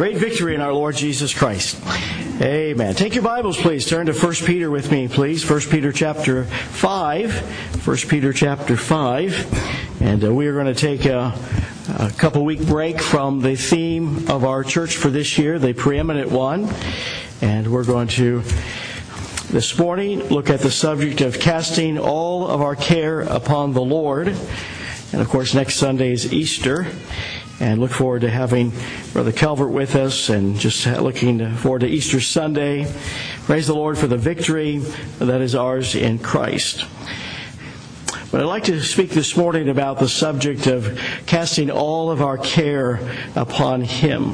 great victory in our Lord Jesus Christ. Amen. Take your Bibles, please. Turn to 1 Peter with me, please. 1 Peter chapter 5. 1 Peter chapter 5. And we are going to take a couple-week break from the theme of our church for this year, the preeminent one. And we're going to, this morning, look at the subject of casting all of our care upon the Lord. And, of course, next Sunday is Easter. And look forward to having Brother Calvert with us and just looking forward to Easter Sunday. Praise the Lord for the victory that is ours in Christ. But I'd like to speak this morning about the subject of casting all of our care upon Him.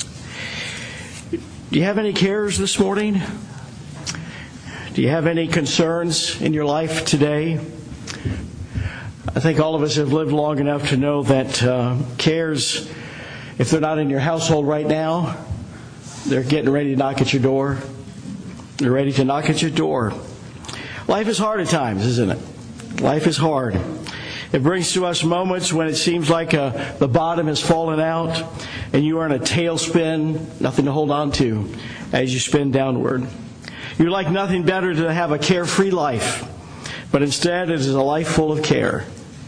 Do you have any cares this morning? Do you have any concerns in your life today? I think all of us have lived long enough to know that cares, if they're not in your household right now, they're getting ready to knock at your door. They're ready to knock at your door. Life is hard at times, isn't it? Life is hard. It brings to us moments when it seems like the bottom has fallen out and you are in a tailspin, nothing to hold on to as you spin downward. You'd like nothing better to have a carefree life, but instead it is a life full of care.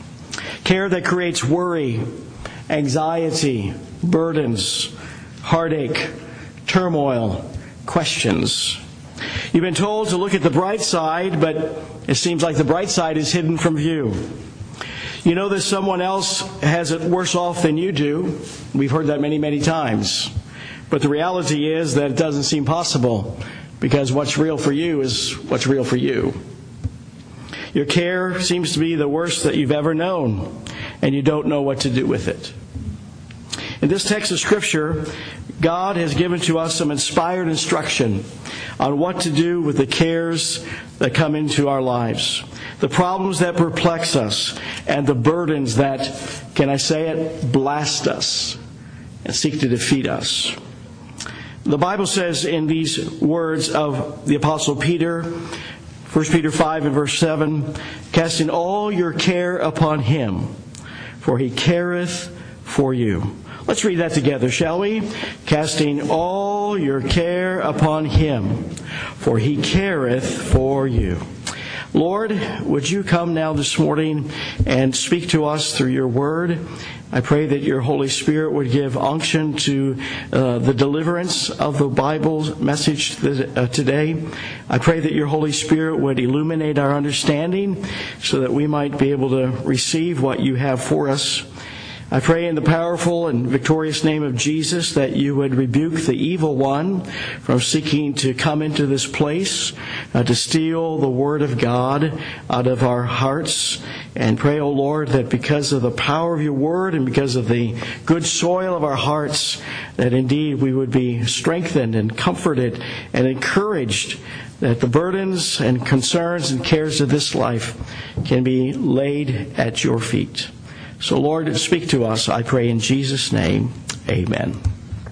Care that creates worry, anxiety, burdens, heartache, turmoil, questions. You've been told to look at the bright side, but it seems like the bright side is hidden from view. You know that someone else has it worse off than you do. We've heard that many, many times. But the reality is that it doesn't seem possible, because what's real for you is what's real for you. Your care seems to be the worst that you've ever known, and you don't know what to do with it. In this text of Scripture, God has given to us some inspired instruction on what to do with the cares that come into our lives, the problems that perplex us, and the burdens that, can I say it, blast us and seek to defeat us. The Bible says in these words of the Apostle Peter, 1 Peter 5 and verse 7, casting all your care upon Him, for He careth for you. Let's read that together, shall we? Casting all your care upon Him, for He careth for you. Lord, would you come now this morning and speak to us through your word? I pray that your Holy Spirit would give unction to the deliverance of the Bible's message today. I pray that your Holy Spirit would illuminate our understanding so that we might be able to receive what you have for us. I pray in the powerful and victorious name of Jesus that you would rebuke the evil one from seeking to come into this place, to steal the Word of God out of our hearts. And pray, O Lord, that because of the power of your Word and because of the good soil of our hearts, that indeed we would be strengthened and comforted and encouraged, that the burdens and concerns and cares of this life can be laid at your feet. So, Lord, speak to us, I pray in Jesus' name. Amen.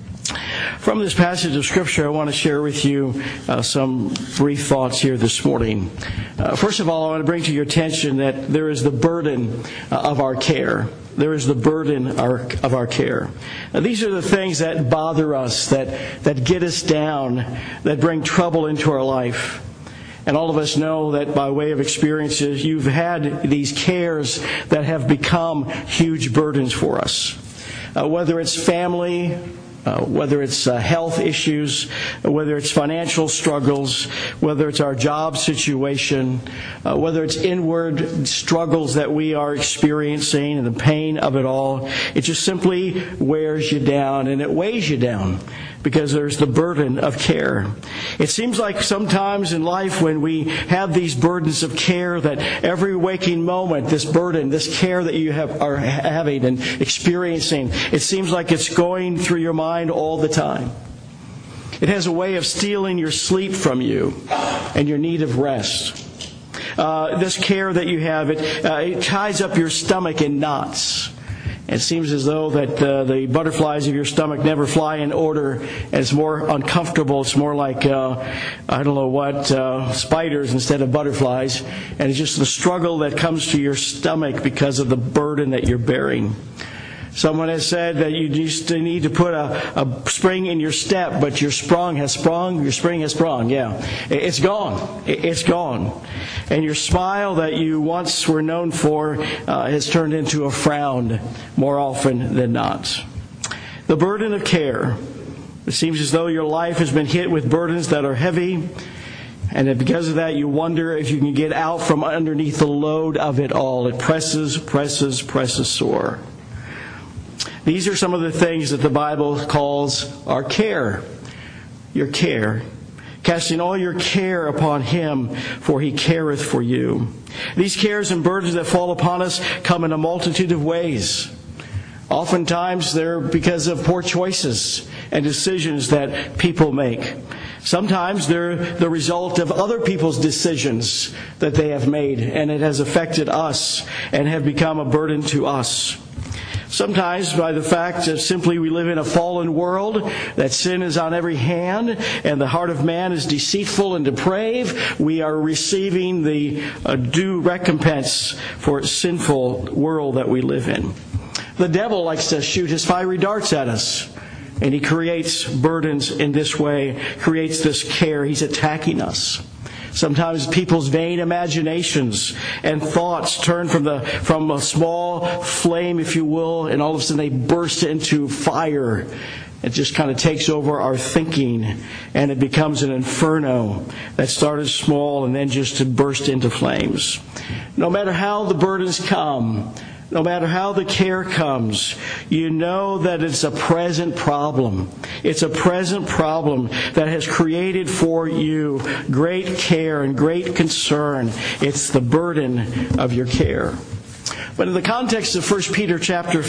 From this passage of Scripture, I want to share with you some brief thoughts here this morning. First of all, I want to bring to your attention that there is the burden of our care. There is the burden of our care. Now, these are the things that bother us, that get us down, that bring trouble into our life. And all of us know that by way of experiences, you've had these cares that have become huge burdens for us. Whether it's family, whether it's health issues, whether it's financial struggles, whether it's our job situation, whether it's inward struggles that we are experiencing and the pain of it all, it just simply wears you down and it weighs you down because there's the burden of care. It seems like sometimes in life when we have these burdens of care that every waking moment, this burden, this care that you are having and experiencing, it seems like it's going through your mind all the time. It has a way of stealing your sleep from you and your need of rest. This care that you have, it ties up your stomach in knots. It seems as though that the butterflies of your stomach never fly in order, and it's more uncomfortable. It's more like, spiders instead of butterflies. And it's just the struggle that comes to your stomach because of the burden that you're bearing. Someone has said that you just need to put a spring in your step, but your spring has sprung. Yeah, it's gone. It's gone. And your smile that you once were known for has turned into a frown more often than not. The burden of care. It seems as though your life has been hit with burdens that are heavy, and because of that, you wonder if you can get out from underneath the load of it all. It presses sore. These are some of the things that the Bible calls our care. Your care. Casting all your care upon Him, for He careth for you. These cares and burdens that fall upon us come in a multitude of ways. Oftentimes they're because of poor choices and decisions that people make. Sometimes they're the result of other people's decisions that they have made, and it has affected us and have become a burden to us. Sometimes by the fact that simply we live in a fallen world, that sin is on every hand, and the heart of man is deceitful and depraved, we are receiving the due recompense for a sinful world that we live in. The devil likes to shoot his fiery darts at us, and he creates burdens in this way, creates this care. He's attacking us. Sometimes people's vain imaginations and thoughts turn from a small flame, if you will, and all of a sudden they burst into fire. It just kind of takes over our thinking, and it becomes an inferno that started small and then just to burst into flames. No matter how the burdens come, no matter how the care comes, you know that it's a present problem. It's a present problem that has created for you great care and great concern. It's the burden of your care. But in the context of 1 Peter chapter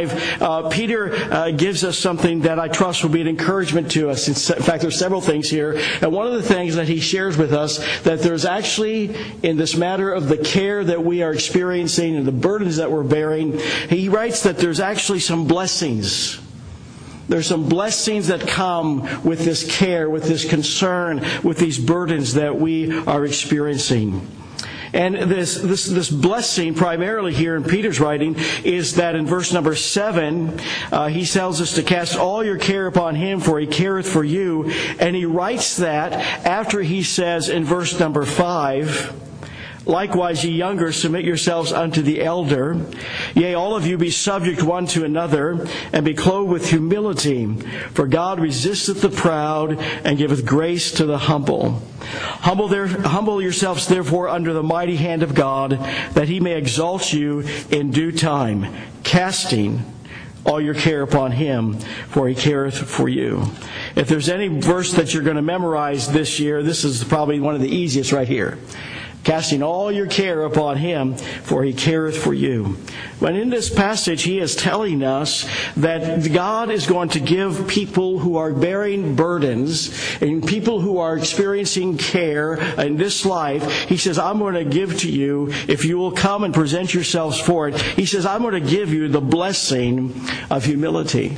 5, Peter gives us something that I trust will be an encouragement to us. In fact, there's several things here. And one of the things that he shares with us, that there's actually, in this matter of the care that we are experiencing and the burdens that we're bearing, he writes that there's actually some blessings. There's some blessings that come with this care, with this concern, with these burdens that we are experiencing. And this blessing, primarily here in Peter's writing, is that in verse number 7, he tells us to cast all your care upon Him, for He careth for you. And he writes that after he says in verse number 5, likewise, ye younger, submit yourselves unto the elder. Yea, all of you be subject one to another, and be clothed with humility. For God resisteth the proud, and giveth grace to the humble. Humble yourselves therefore under the mighty hand of God, that He may exalt you in due time, casting all your care upon Him, for He careth for you. If there's any verse that you're going to memorize this year, this is probably one of the easiest right here. Casting all your care upon Him, for He careth for you. But in this passage, he is telling us that God is going to give people who are bearing burdens and people who are experiencing care in this life, He says, I'm going to give to you, if you will come and present yourselves for it, He says, I'm going to give you the blessing of humility.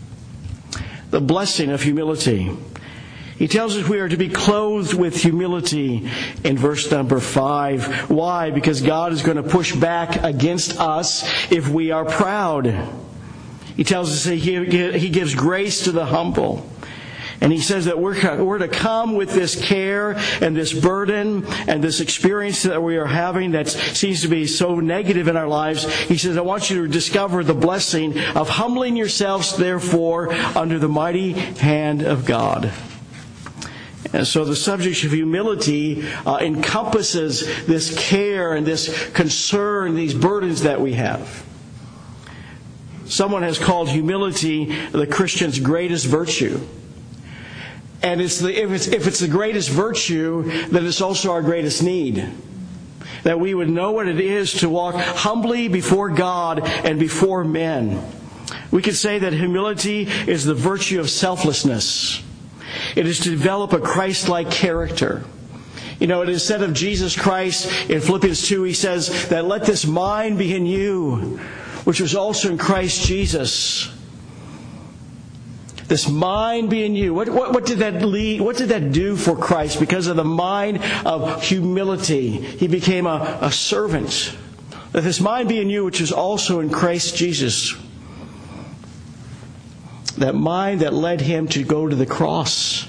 The blessing of humility. He tells us we are to be clothed with humility in verse number 5. Why? Because God is going to push back against us if we are proud. He tells us that He gives grace to the humble. And He says that we're to come with this care and this burden and this experience that we are having that seems to be so negative in our lives. He says, I want you to discover the blessing of humbling yourselves, therefore, under the mighty hand of God. And so the subject of humility encompasses this care and this concern, these burdens that we have. Someone has called humility the Christian's greatest virtue. And if it's the greatest virtue, then it's also our greatest need. That we would know what it is to walk humbly before God and before men. We could say that humility is the virtue of selflessness. It is to develop a Christ-like character. You know, it is said of Jesus Christ in Philippians 2, he says that let this mind be in you, which was also in Christ Jesus. This mind be in you. What did that lead? What did that do for Christ? Because of the mind of humility, He became a servant. That this mind be in you, which is also in Christ Jesus. That mind that led him to go to the cross.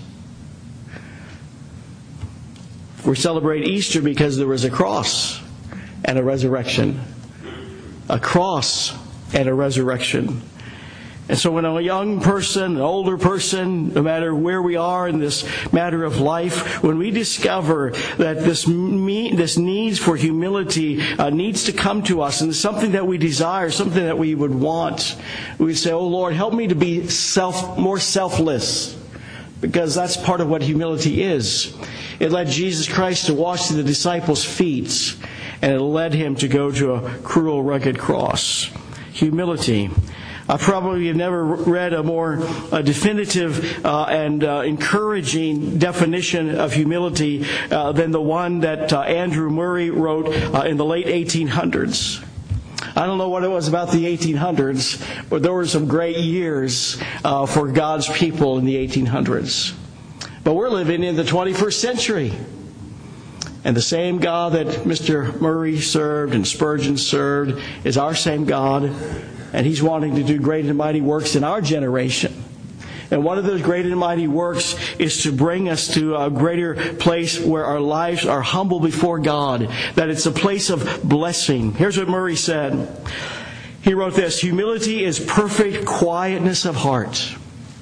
We celebrate Easter because there was a cross and a resurrection. A cross and a resurrection. And so when a young person, an older person, no matter where we are in this matter of life, when we discover that this needs for humility needs to come to us, and it's something that we desire, something that we would want, we say, oh Lord, help me to be more selfless. Because that's part of what humility is. It led Jesus Christ to wash the disciples' feet, and it led him to go to a cruel, rugged cross. Humility. I probably have never read a more definitive and encouraging definition of humility than the one that Andrew Murray wrote in the late 1800s. I don't know what it was about the 1800s, but there were some great years for God's people in the 1800s. But we're living in the 21st century. And the same God that Mr. Murray served and Spurgeon served is our same God. And He's wanting to do great and mighty works in our generation. And one of those great and mighty works is to bring us to a greater place where our lives are humble before God. That it's a place of blessing. Here's what Murray said. He wrote this: humility is perfect quietness of heart.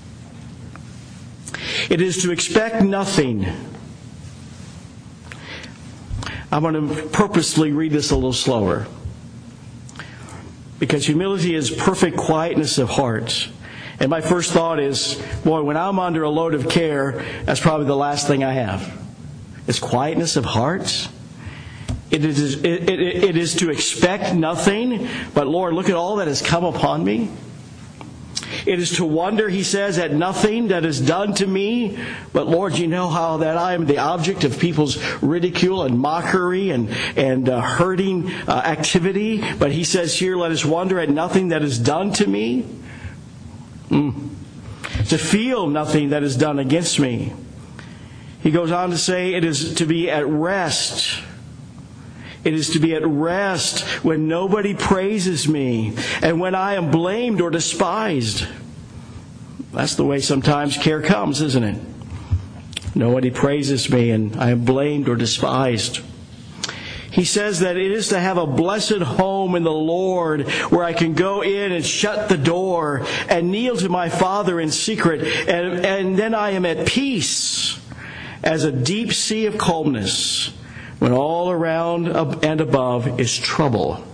It is to expect nothing. I'm going to purposely read this a little slower. Because humility is perfect quietness of heart. And my first thought is, boy, when I'm under a load of care, that's probably the last thing I have. It's quietness of heart. It is to expect nothing, but Lord, look at all that has come upon me. It is to wonder, he says, at nothing that is done to me. But Lord, you know how that I am the object of people's ridicule and mockery and hurting activity. But he says here, let us wonder at nothing that is done to me. To feel nothing that is done against me. He goes on to say, it is to be at rest. It is to be at rest when nobody praises me and when I am blamed or despised. That's the way sometimes care comes, isn't it? Nobody praises me and I am blamed or despised. He says that it is to have a blessed home in the Lord where I can go in and shut the door and kneel to my Father in secret, and then I am at peace as a deep sea of calmness when all around and above is trouble.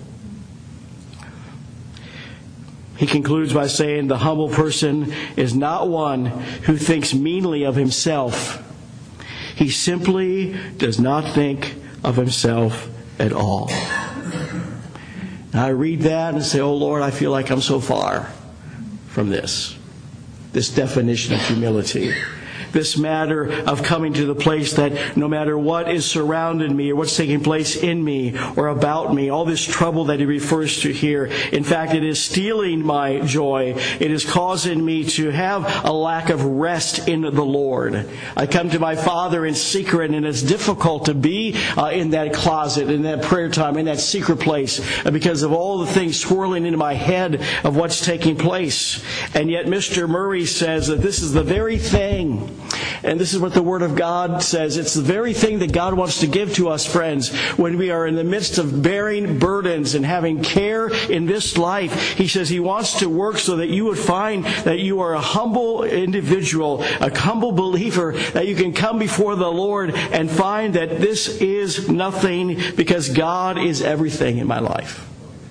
He concludes by saying the humble person is not one who thinks meanly of himself. He simply does not think of himself at all. And I read that and say, oh Lord, I feel like I'm so far from this definition of humility. This matter of coming to the place that no matter what is surrounding me or what's taking place in me or about me, all this trouble that he refers to here, in fact, it is stealing my joy. It is causing me to have a lack of rest in the Lord. I come to my Father in secret, and it's difficult to be in that closet, in that prayer time, in that secret place because of all the things swirling into my head of what's taking place. And yet Mr. Murray says that this is the very thing. And this is what the Word of God says. It's the very thing that God wants to give to us, friends, when we are in the midst of bearing burdens and having care in this life. He says He wants to work so that you would find that you are a humble individual, a humble believer, that you can come before the Lord and find that this is nothing because God is everything in my life.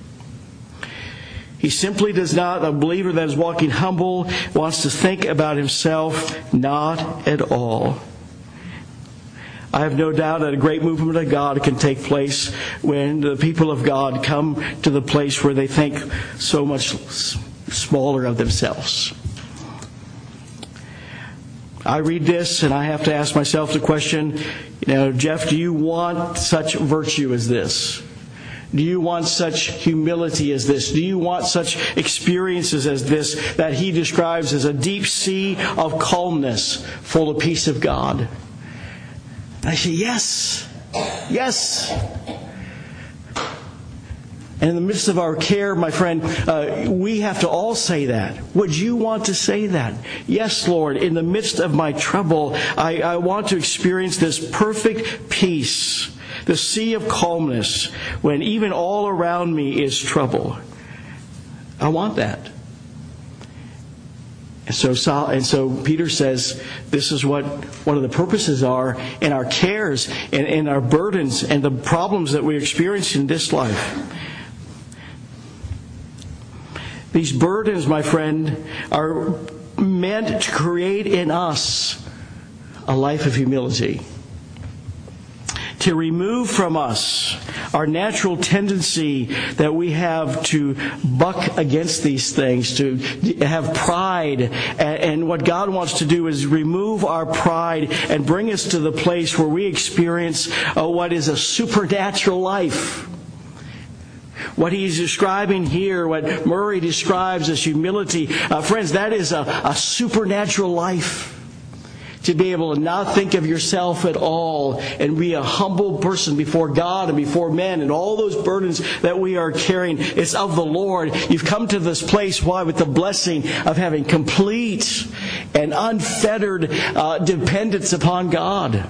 He simply does not, a believer that is walking humble, wants to think about himself, not at all. I have no doubt that a great movement of God can take place when the people of God come to the place where they think so much smaller of themselves. I read this and I have to ask myself the question, Jeff, do you want such virtue as this? Do you want such humility as this? Do you want such experiences as this that he describes as a deep sea of calmness full of peace of God? And I say, yes. Yes. And And in the midst of our care, my friend, we have to all say that. Would you want to say that? Yes, Lord, in the midst of my trouble, I want to experience this perfect peace, the sea of calmness, when even all around me is trouble. I want that. And so Peter says this is what one of the purposes are in our cares and in our burdens and the problems that we experience in this life. These burdens, my friend, are meant to create in us a life of humility. To remove from us our natural tendency that we have to buck against these things, to have pride. And what God wants to do is remove our pride and bring us to the place where we experience what is a supernatural life. What he's describing here, what Murray describes as humility, friends, that is a supernatural life. To be able to not think of yourself at all and be a humble person before God and before men, and all those burdens that we are carrying, it's of the Lord. You've come to this place, why? With the blessing of having complete and unfettered dependence upon God.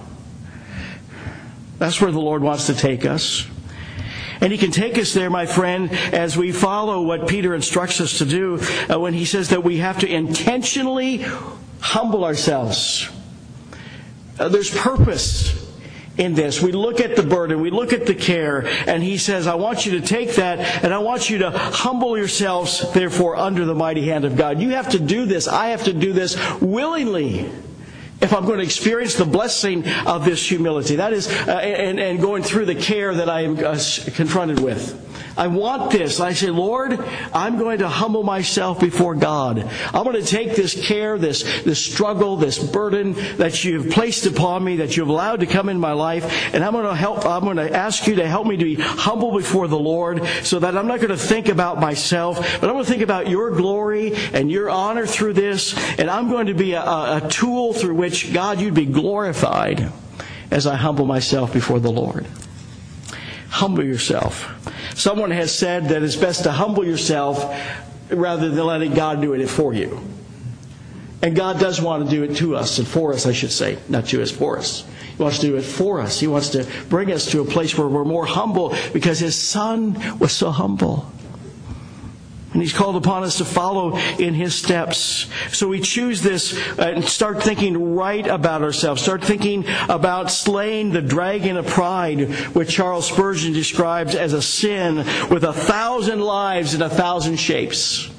That's where the Lord wants to take us. And He can take us there, my friend, as we follow what Peter instructs us to do when he says that we have to intentionally humble ourselves. There's purpose in this. We look at the burden, we look at the care, and he says, I want you to take that, and I want you to humble yourselves, therefore, under the mighty hand of God. You have to do this. I have to do this willingly if I'm going to experience the blessing of this humility. That is, and going through the care that I am confronted with. I want this. I say, Lord, I'm going to humble myself before God. I'm going to take this care, this struggle, this burden that you've placed upon me, that you've allowed to come in my life, and I'm going to ask you to help me to be humble before the Lord, so that I'm not going to think about myself, but I'm going to think about your glory and your honor through this, and I'm going to be a tool through which, God, you'd be glorified as I humble myself before the Lord. Humble yourself. Someone has said that it's best to humble yourself rather than letting God do it for you. And God does want to do it to us, and for us, I should say. Not to us, for us. He wants to do it for us. He wants to bring us to a place where we're more humble because His Son was so humble. And He's called upon us to follow in His steps. So we choose this and start thinking right about ourselves. Start thinking about slaying the dragon of pride, which Charles Spurgeon describes as a sin with 1,000 lives and 1,000 shapes.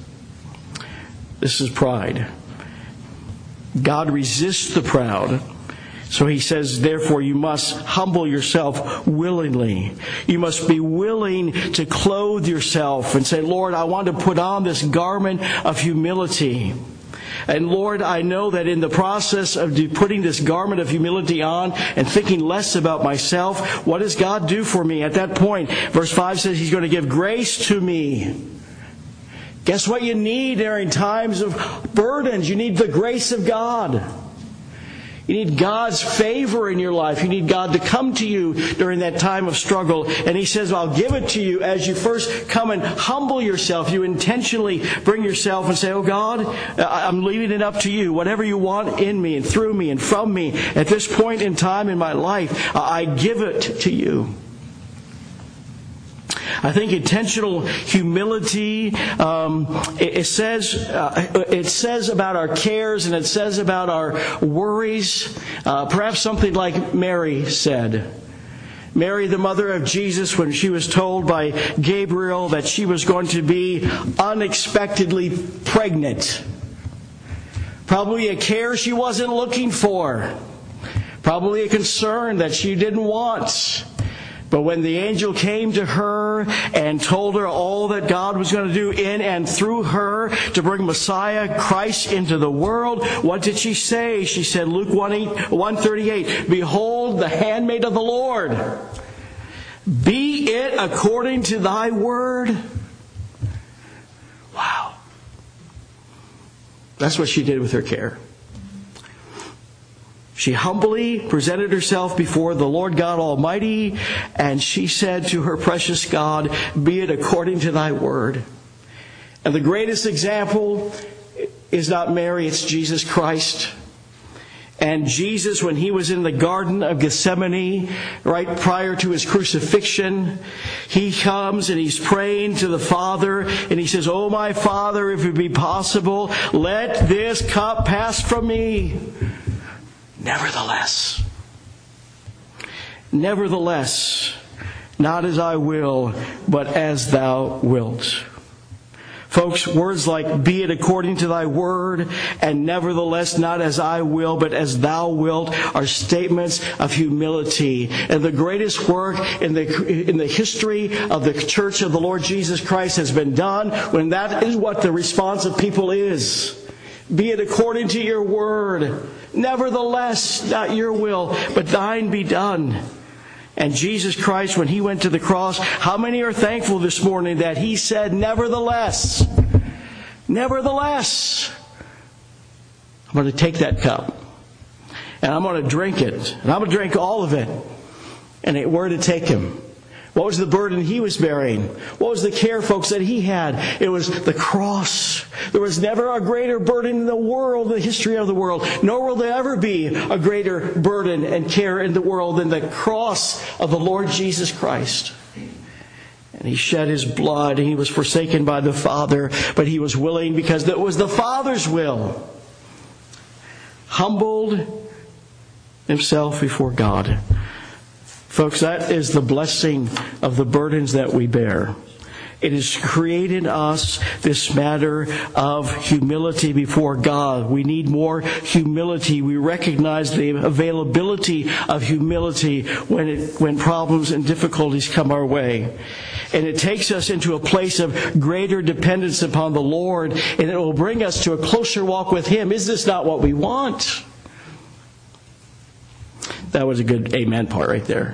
This is pride. God resists the proud. So He says, therefore, you must humble yourself willingly. You must be willing to clothe yourself and say, Lord, I want to put on this garment of humility. And Lord, I know that in the process of putting this garment of humility on and thinking less about myself, what does God do for me at that point? Verse 5 says He's going to give grace to me. Guess what you need during times of burdens? You need the grace of God. You need God's favor in your life. You need God to come to you during that time of struggle. And He says, I'll give it to you as you first come and humble yourself. You intentionally bring yourself and say, oh God, I'm leaving it up to you. Whatever you want in me and through me and from me at this point in time in my life, I give it to you. I think intentional humility, it says about our cares and it says about our worries, perhaps something like Mary said. Mary, the mother of Jesus, when she was told by Gabriel that she was going to be unexpectedly pregnant. Probably a care she wasn't looking for. Probably a concern that she didn't want. But when the angel came to her and told her all that God was going to do in and through her to bring Messiah, Christ, into the world, what did she say? She said, Luke 1:38, behold, the handmaid of the Lord. Be it according to thy word. Wow. That's what she did with her care. She humbly presented herself before the Lord God Almighty, and she said to her precious God, "Be it according to thy word." And the greatest example is not Mary, it's Jesus Christ. And Jesus, when he was in the Garden of Gethsemane, right prior to his crucifixion, he comes and he's praying to the Father, and he says, "Oh, my Father, if it be possible, let this cup pass from me. Nevertheless, not as I will, but as thou wilt." Folks, words like "be it according to thy word" and "nevertheless, not as I will, but as thou wilt" are statements of humility. And the greatest work in the history of the Church of the Lord Jesus Christ has been done when that is what the response of people is. Be it according to your word. Nevertheless, not your will, but thine be done. And Jesus Christ, when he went to the cross, how many are thankful this morning that he said, "Nevertheless, nevertheless, I'm going to take that cup, and I'm going to drink it, and I'm going to drink all of it." And where did it take him? What was the burden he was bearing? What was the care, folks, that he had? It was the cross. There was never a greater burden in the world, in the history of the world. Nor will there ever be a greater burden and care in the world than the cross of the Lord Jesus Christ. And he shed his blood. He was forsaken by the Father, but he was willing because it was the Father's will. Humbled himself before God. Folks, that is the blessing of the burdens that we bear. It has created us this matter of humility before God. We need more humility. We recognize the availability of humility when problems and difficulties come our way. And it takes us into a place of greater dependence upon the Lord, and it will bring us to a closer walk with Him. Is this not what we want? That was a good amen part right there.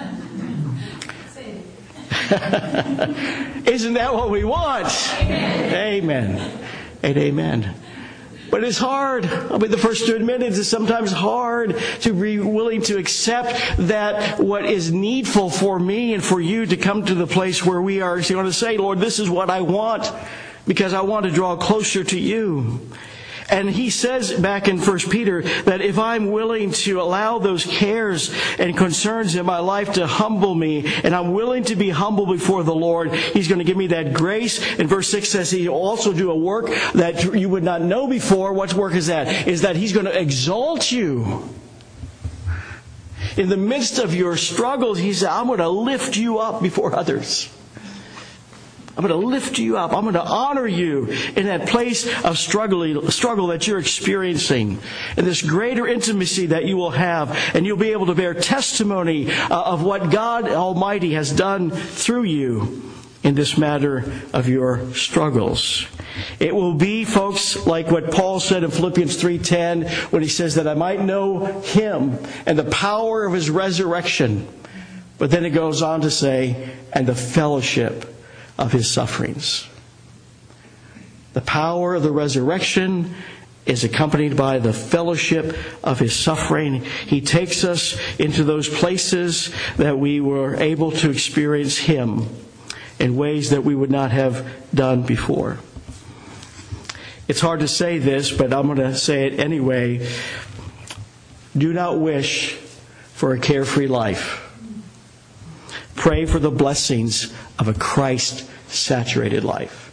Isn't that what we want? Amen. Amen. And amen. But it's hard. I'll be the first to admit it. It's sometimes hard to be willing to accept that what is needful for me and for you to come to the place where we are going to say, "Lord, this is what I want because I want to draw closer to you." And he says back in 1 Peter that if I'm willing to allow those cares and concerns in my life to humble me, and I'm willing to be humble before the Lord, He's going to give me that grace. And verse 6 says He'll also do a work that you would not know before. What work is that? Is that He's going to exalt you. In the midst of your struggles, He said, "I'm going to lift you up before others. I'm going to lift you up. I'm going to honor you in that place of struggle that you're experiencing. And this greater intimacy that you will have. And you'll be able to bear testimony of what God Almighty has done through you in this matter of your struggles." It will be, folks, like what Paul said in Philippians 3:10 when he says that I might know Him and the power of His resurrection. But then it goes on to say, and the fellowship of His sufferings. The power of the resurrection is accompanied by the fellowship of His suffering. He takes us into those places that we were able to experience Him in ways that we would not have done before. It's hard to say this, but I'm going to say it anyway. Do not wish for a carefree life. Pray for the blessings of a Christ-saturated life.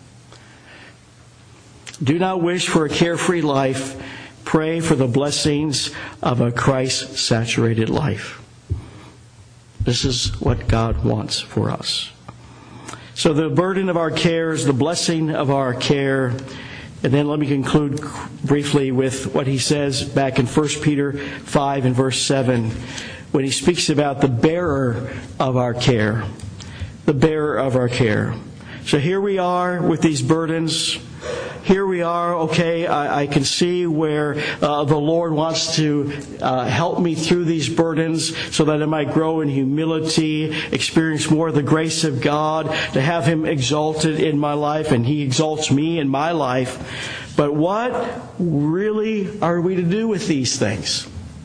Do not wish for a carefree life. Pray for the blessings of a Christ-saturated life. This is what God wants for us. So the burden of our cares, the blessing of our care. And then let me conclude briefly with what he says back in 1 Peter 5 and verse 7. When he speaks about the bearer of our care. The bearer of our care. So here we are with these burdens. Here we are, okay, I can see where the Lord wants to help me through these burdens so that I might grow in humility, experience more of the grace of God, to have Him exalted in my life, and He exalts me in my life. But what really are we to do with these things?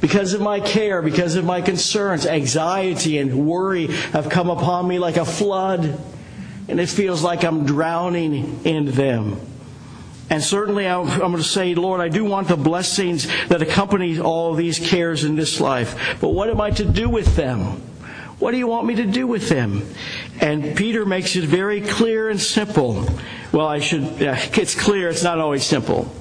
Because of my care, because of my concerns, anxiety and worry have come upon me like a flood, and it feels like I'm drowning in them. And certainly I'm going to say, Lord, I do want the blessings that accompany all of these cares in this life. But what am I to do with them? What do you want me to do with them? And Peter makes it very clear and simple. Well, it's clear, it's not always simple.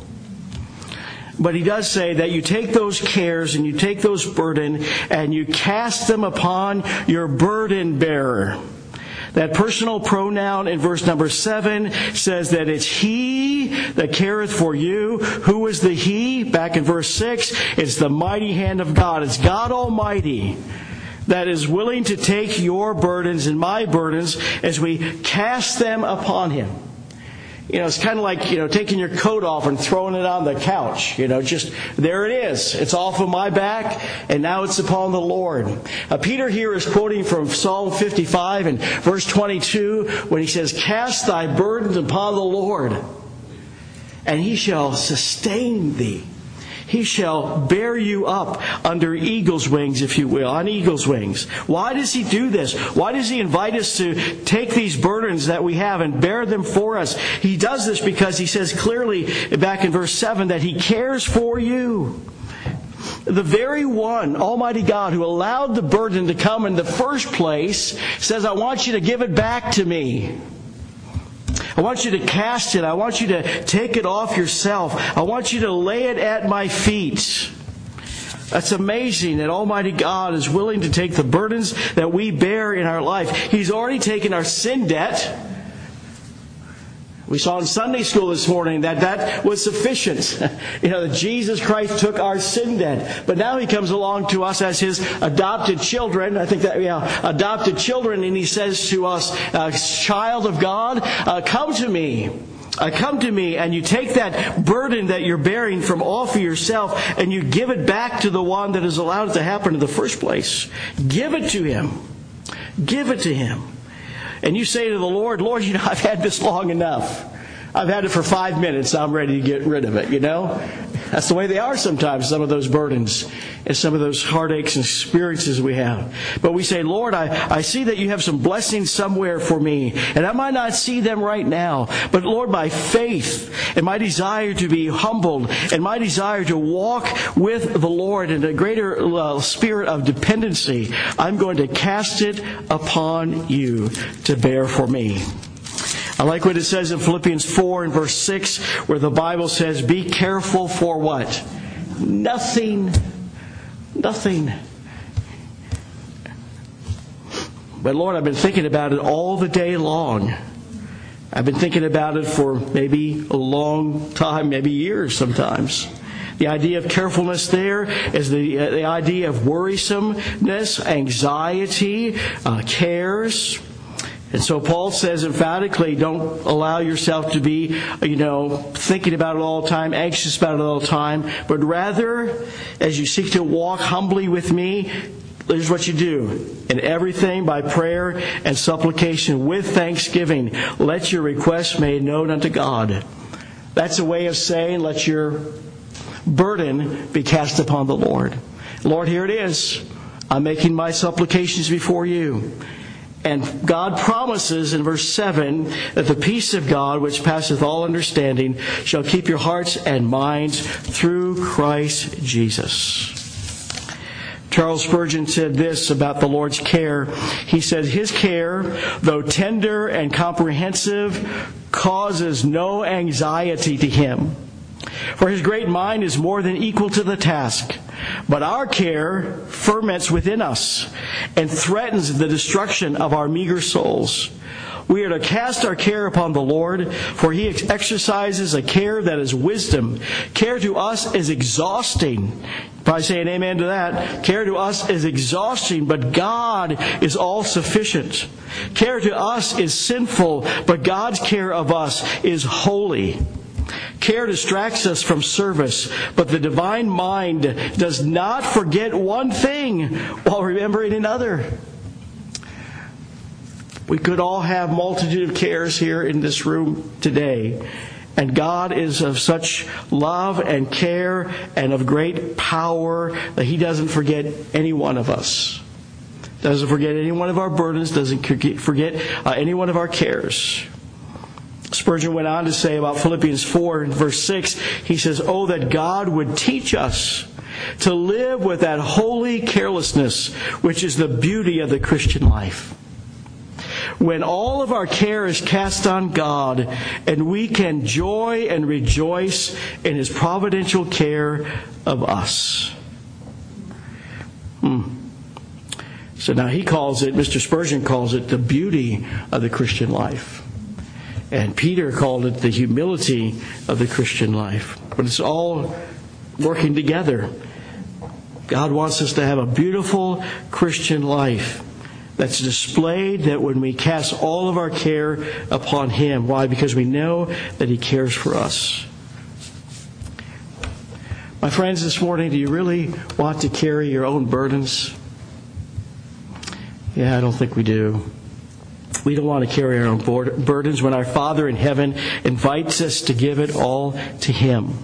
But he does say that you take those cares and you take those burden and you cast them upon your burden bearer. That personal pronoun in verse number 7 says that it's He that careth for you. Who is the He? Back in verse 6, it's the mighty hand of God. It's God Almighty that is willing to take your burdens and my burdens as we cast them upon Him. It's kind of like, taking your coat off and throwing it on the couch. Just there it is. It's off of my back, and now it's upon the Lord. Peter here is quoting from Psalm 55 and verse 22 when he says, "Cast thy burdens upon the Lord, and He shall sustain thee. He shall bear you up under eagle's wings," if you will, on eagle's wings. Why does He do this? Why does He invite us to take these burdens that we have and bear them for us? He does this because He says clearly back in verse 7 that He cares for you. The very one, Almighty God, who allowed the burden to come in the first place, says, "I want you to give it back to me. I want you to cast it. I want you to take it off yourself. I want you to lay it at my feet." That's amazing that Almighty God is willing to take the burdens that we bear in our life. He's already taken our sin debt. We saw in Sunday school this morning that was sufficient. That Jesus Christ took our sin debt. But now He comes along to us as His adopted children. I think that, adopted children. And He says to us, "Child of God, come to me. Come to me," and you take that burden that you're bearing from off of yourself and you give it back to the one that has allowed it to happen in the first place. Give it to Him. Give it to Him. And you say to the Lord, "Lord, I've had this long enough. I've had it for 5 minutes. I'm ready to get rid of it." That's the way they are sometimes, some of those burdens and some of those heartaches and experiences we have. But we say, "Lord, I see that you have some blessings somewhere for me. And I might not see them right now. But Lord, my faith and my desire to be humbled and my desire to walk with the Lord in a greater spirit of dependency, I'm going to cast it upon you to bear for me." I like what it says in Philippians 4 and verse 6, where the Bible says, "Be careful for what? Nothing. Nothing." But Lord, I've been thinking about it all the day long. I've been thinking about it for maybe a long time, maybe years sometimes. The idea of carefulness there is the idea of worrisomeness, anxiety, cares. And so Paul says emphatically, don't allow yourself to be, thinking about it all the time, anxious about it all the time, but rather, as you seek to walk humbly with me, here's what you do. In everything by prayer and supplication with thanksgiving, let your requests made known unto God. That's a way of saying, let your burden be cast upon the Lord. Lord, here it is. I'm making my supplications before you. And God promises in verse 7 that the peace of God, which passeth all understanding, shall keep your hearts and minds through Christ Jesus. Charles Spurgeon said this about the Lord's care. He said, "His care, though tender and comprehensive, causes no anxiety to Him. For His great mind is more than equal to the task. But our care ferments within us and threatens the destruction of our meager souls. We are to cast our care upon the Lord, for He exercises a care that is wisdom. Care to us is exhausting." Probably say an amen to that. Care to us is exhausting, but God is all sufficient. Care to us is sinful, but God's care of us is holy. Care distracts us from service, but the divine mind does not forget one thing while remembering another. We could all have multitude of cares here in this room today, And God is of such love and care and of great power that He doesn't forget any one of us. Doesn't forget any one of our burdens, doesn't forget any one of our cares. Spurgeon went on to say about Philippians 4 and verse 6, he says, "Oh, that God would teach us to live with that holy carelessness, which is the beauty of the Christian life. When all of our care is cast on God, and we can joy and rejoice in His providential care of us." So now he calls it, Mr. Spurgeon calls it the beauty of the Christian life. And Peter called it the humility of the Christian life. But it's all working together. God wants us to have a beautiful Christian life that's displayed that when we cast all of our care upon Him. Why? Because we know that He cares for us. My friends, this morning, do you really want to carry your own burdens? Yeah, I don't think we do. We don't want to carry our own burdens when our Father in heaven invites us to give it all to Him.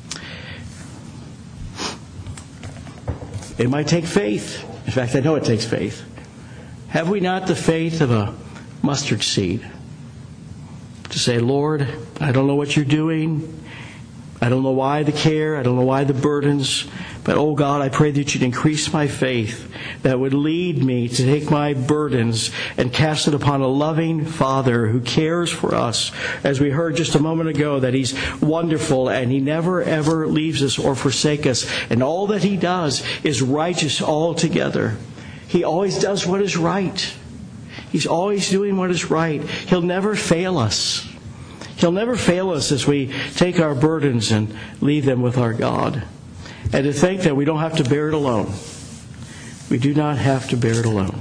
It might take faith. In fact, I know it takes faith. Have we not the faith of a mustard seed? To say, "Lord, I don't know what You're doing. I don't know why the care. I don't know why the burdens. But, oh God, I pray that You'd increase my faith that would lead me to take my burdens and cast it upon a loving Father who cares for us." As we heard just a moment ago, that He's wonderful and He never ever leaves us or forsakes us. And all that He does is righteous altogether. He always does what is right. He's always doing what is right. He'll never fail us. He'll never fail us as we take our burdens and leave them with our God. And to think that we don't have to bear it alone. We do not have to bear it alone.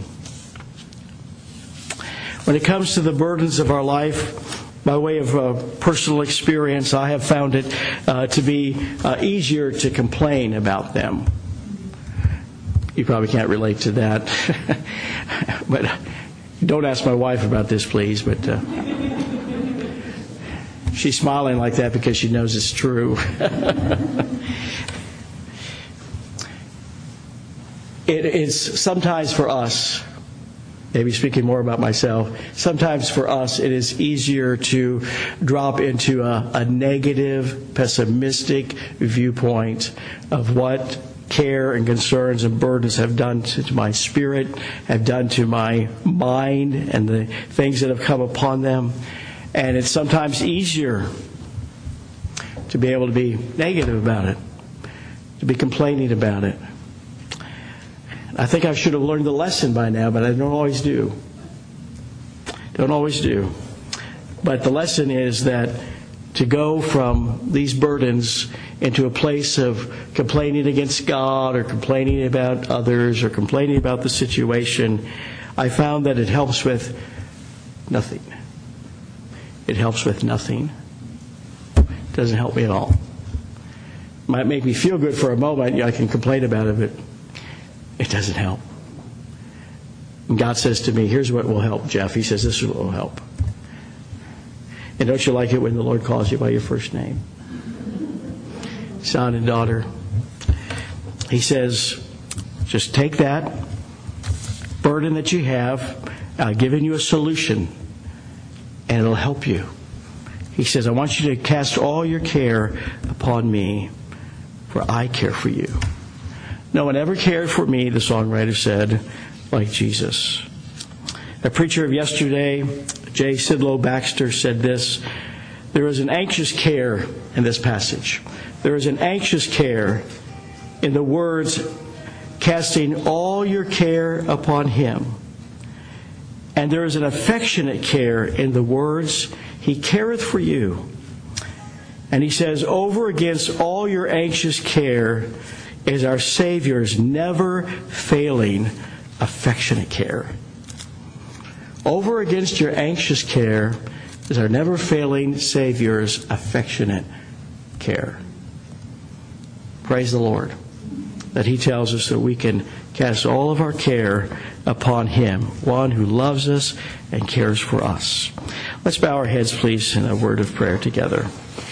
When it comes to the burdens of our life, by way of personal experience, I have found it to be easier to complain about them. You probably can't relate to that. But don't ask my wife about this, please. But she's smiling like that because she knows it's true. It is sometimes for us, maybe speaking more about myself, sometimes for us it is easier to drop into a negative, pessimistic viewpoint of what care and concerns and burdens have done to my spirit, have done to my mind, and the things that have come upon them. And it's sometimes easier to be able to be negative about it, to be complaining about it. I think I should have learned the lesson by now, but I don't always do. Don't always do. But the lesson is that to go from these burdens into a place of complaining against God or complaining about others or complaining about the situation, I found that it helps with nothing. It helps with nothing. It doesn't help me at all. It might make me feel good for a moment. I can complain about it, but it doesn't help. And God says to me, "Here's what will help, Jeff." He says, "This is what will help." And don't you like it when the Lord calls you by your first name? Son and daughter. He says, just take that burden that you have. I've given you a solution, and it'll help you. He says, I want you to cast all your care upon me, for I care for you. No one ever cared for me, the songwriter said, like Jesus. A preacher of yesterday, J. Sidlow Baxter, said this: there is an anxious care in this passage. There is an anxious care in the words, casting all your care upon Him. And there is an affectionate care in the words, He careth for you. And he says, over against all your anxious care is our Savior's never failing affectionate care. Over against your anxious care is our never failing Savior's affectionate care. Praise the Lord that He tells us that we can cast all of our care upon Him, one who loves us and cares for us. Let's bow our heads, please, in a word of prayer together.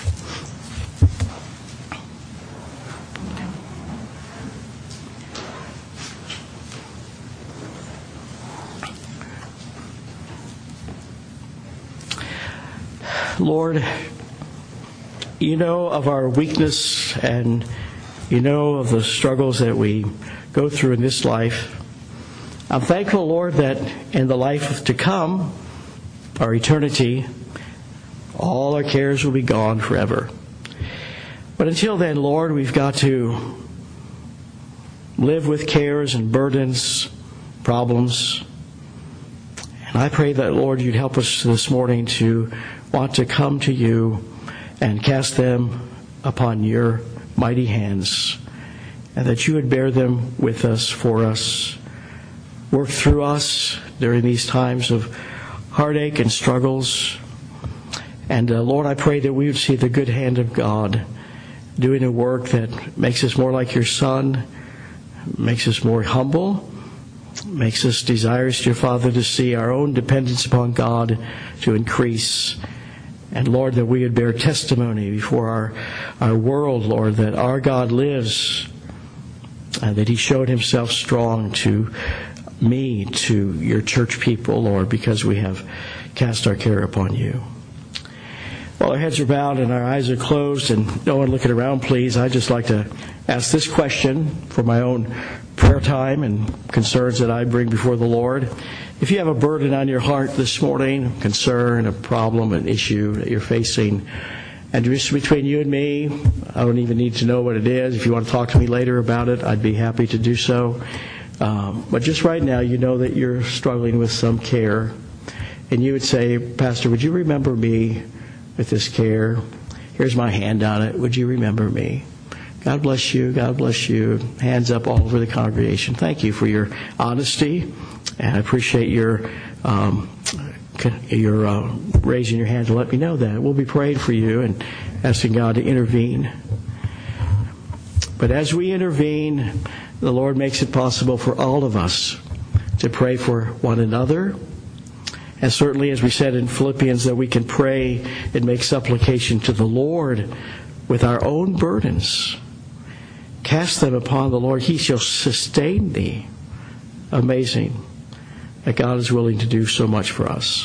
Lord, you know of our weakness and you know of the struggles that we go through in this life. I'm thankful, Lord, that in the life to come, our eternity, all our cares will be gone forever. But until then, Lord, we've got to live with cares and burdens, problems. And I pray that, Lord, you'd help us this morning to want to come to you and cast them upon your mighty hands, and that you would bear them with us, for us, work through us during these times of heartache and struggles. And Lord, I pray that we would see the good hand of God doing a work that makes us more like your Son, makes us more humble, makes us desirous, dear Father, to see our own dependence upon God to increase. And Lord, that we would bear testimony before our world, Lord, that our God lives, and that he showed himself strong to me, to your church people, Lord, because we have cast our care upon you. While our heads are bowed and our eyes are closed and no one looking around, please, I'd just like to ask this question for my own prayer time and concerns that I bring before the Lord. If you have a burden on your heart this morning, a concern, a problem, an issue that you're facing, and just between you and me, I don't even need to know what it is. If you want to talk to me later about it, I'd be happy to do so. But just right now, you know that you're struggling with some care. And you would say, Pastor, would you remember me with this care? Here's my hand on it. Would you remember me? God bless you. God bless you. Hands up all over the congregation. Thank you for your honesty. And I appreciate your raising your hand to let me know that. We'll be praying for you and asking God to intervene. But as we intervene, the Lord makes it possible for all of us to pray for one another. And certainly, as we said in Philippians, that we can pray and make supplication to the Lord with our own burdens. Cast them upon the Lord. He shall sustain thee. Amazing that God is willing to do so much for us.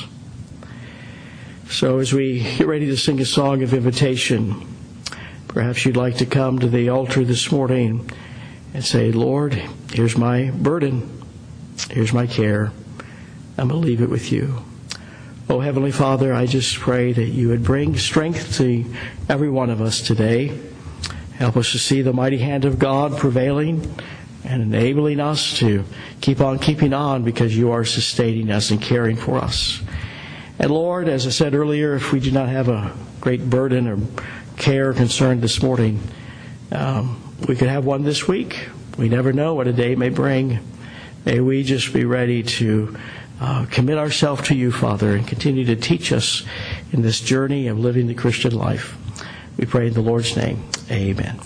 So as we get ready to sing a song of invitation, perhaps you'd like to come to the altar this morning and say, Lord, here's my burden. Here's my care. I'm going to leave it with you. Oh, Heavenly Father, I just pray that you would bring strength to every one of us today. Help us to see the mighty hand of God prevailing and enabling us to keep on keeping on, because you are sustaining us and caring for us. And Lord, as I said earlier, if we do not have a great burden or care or concern this morning, we could have one this week. We never know what a day may bring. May we just be ready to commit ourselves to you, Father, and continue to teach us in this journey of living the Christian life. We pray in the Lord's name. Amen.